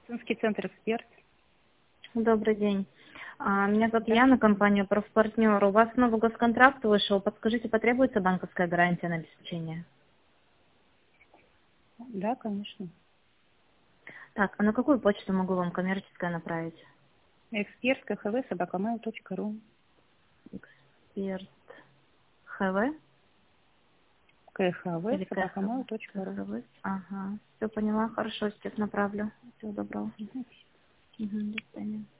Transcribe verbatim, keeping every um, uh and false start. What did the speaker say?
Медицинский центр «Эксперт». Добрый день. А, Меня зовут Да, Яна, компания «Профпартнер». У вас новый госконтракт вышел. Подскажите, потребуется банковская гарантия на обеспечение? да, конечно. Так, а на какую почту могу вам коммерческое направить? Эксперт, КХВ, собака mail точка ру. Эксперт ХВ КХВ, или собака КХВ? mail точка ру. КХВ. Ага, все поняла, хорошо, сейчас направлю. Всего доброго. Мгм. Угу, до свидания.